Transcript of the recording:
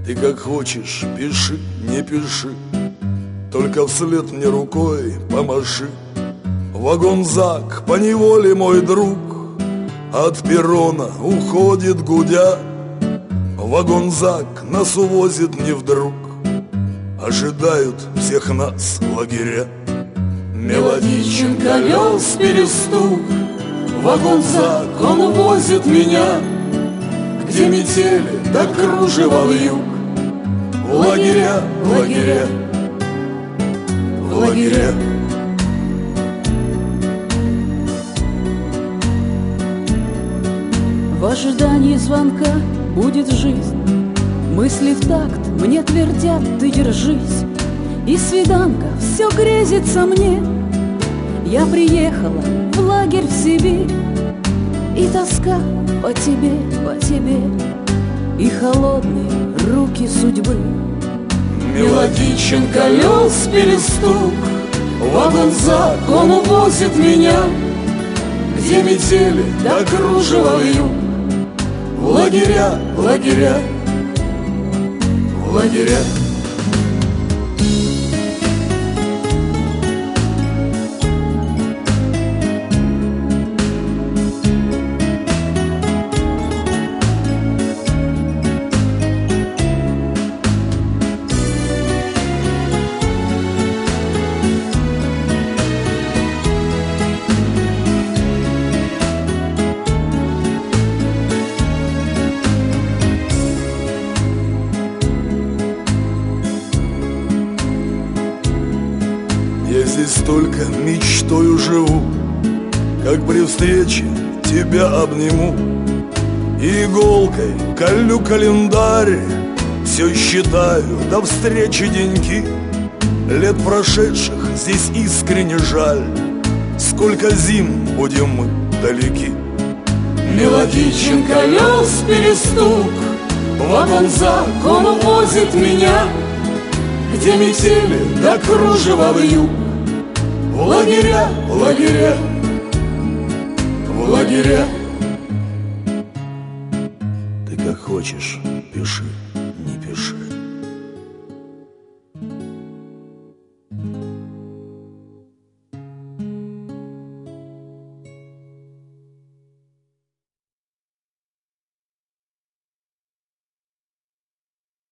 Ты как хочешь, пиши, не пиши, только вслед мне рукой помаши. Вагонзак поневоле, мой друг, от перрона уходит гудя. Вагонзак нас увозит не вдруг, ожидают всех нас лагеря. Мелодичен колес перестук, вагонзак, он увозит меня, где метели да кружева вьюг. В лагеря, в лагеря, в лагеря. В ожидании звонка будет жизнь, мысли в такт мне твердят: ты держись. И свиданка все грезится мне, я приехала в лагерь в Сибирь. И тоска по тебе, и холодные руки судьбы. Мелодичен колес перестук, вагонзак, он увозит меня, где метели да кружева вьюг. В лагеря, в лагеря, в лагеря. Я здесь только мечтою живу, как при встрече тебя обниму. И иголкой колю календарь, все считаю до встречи деньки. Лет прошедших здесь искренне жаль, сколько зим будем мы далеки. Мелодичен колес перестук, вагонзак, он увозит меня, где метели да кружева вьюг. В лагеря, в лагеря, в лагеря. Ты как хочешь, пиши.